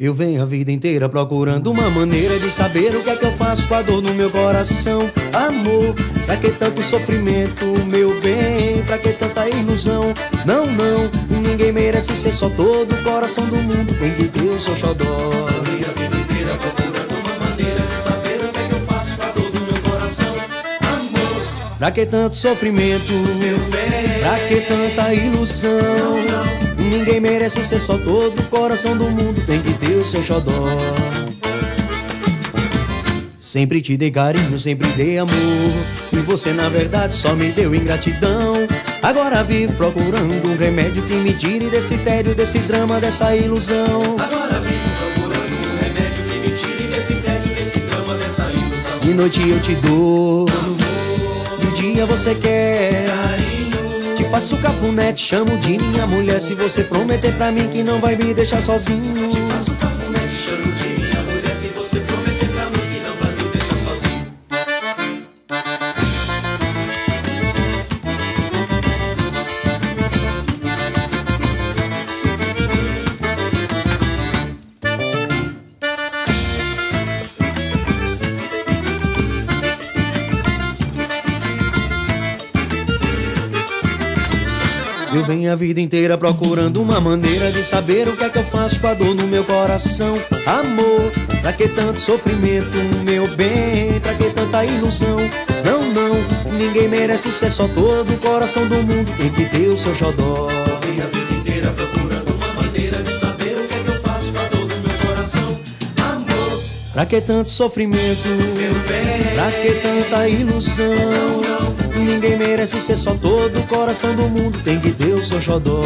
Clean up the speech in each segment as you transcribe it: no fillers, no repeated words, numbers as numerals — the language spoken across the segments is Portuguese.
Eu venho a vida inteira procurando uma maneira de saber o que é que eu faço com a dor no meu coração. Amor, pra que tanto sofrimento, meu bem? Pra que tanta ilusão? Não, não, ninguém merece ser só todo. O coração do mundo tem que ter o seu xodó. Eu venho a vida inteira procurando uma maneira de saber o que é que eu faço com a dor no meu coração. Amor, pra que tanto sofrimento, meu bem? Pra que tanta ilusão? Não, não, ninguém merece ser só todo. O coração do mundo tem que ter o seu xodó. Sempre te dei carinho, sempre dei amor, e você na verdade só me deu ingratidão. Agora vivo procurando um remédio que me tire desse tédio, desse drama, dessa ilusão. agora vivo procurando um remédio que me tire desse tédio, desse drama, dessa ilusão. De noite eu te dou, de dia você quer. Te faço cafuné, te chamo de minha mulher, se você prometer pra mim que não vai me deixar sozinho. Te faço cafuné, te chamo de minha mulher, se você prometer pra mim que não vai me deixar sozinho. Eu venho a vida inteira procurando uma maneira de saber o que é que eu faço com a dor no meu coração. Amor, pra que tanto sofrimento, meu bem? Pra que tanta ilusão? Não, não, ninguém merece ser só todo. O coração do mundo tem que ter o seu xodó. Eu venho a vida inteira procurando uma maneira de saber o que é que eu faço com a dor no meu coração. Amor, Pra que tanto sofrimento, meu bem? pra que tanta ilusão? Ninguém merece ser só todo. O coração do mundo tem que ter o seu xodó.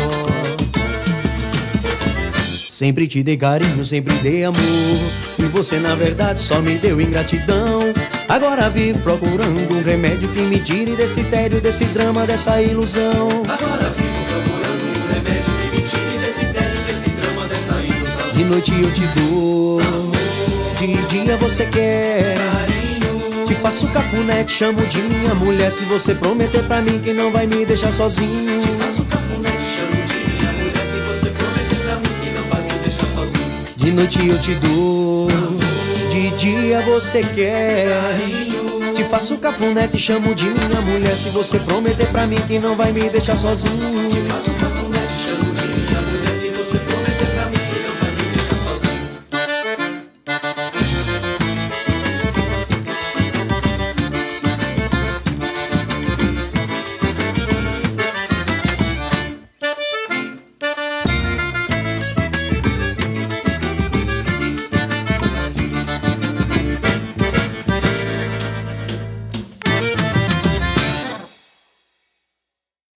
Sempre te dei carinho, sempre dei amor, e você na verdade só me deu ingratidão. Agora vivo procurando um remédio que me tire desse tédio, desse drama, dessa ilusão. Agora vivo procurando um remédio que me tire desse tédio, desse drama, dessa ilusão. De noite eu te dou, de dia você quer. Te faço cafuné, te chamo de minha mulher, se você prometer pra mim que não vai me deixar sozinho. Te faço cafuné, te chamo de minha mulher, se você prometer pra mim que não vai me deixar sozinho. De noite eu te dou, de dia você quer. Te faço cafuné, te chamo de minha mulher, se você prometer pra mim que não vai me deixar sozinho. Te faço cafuné,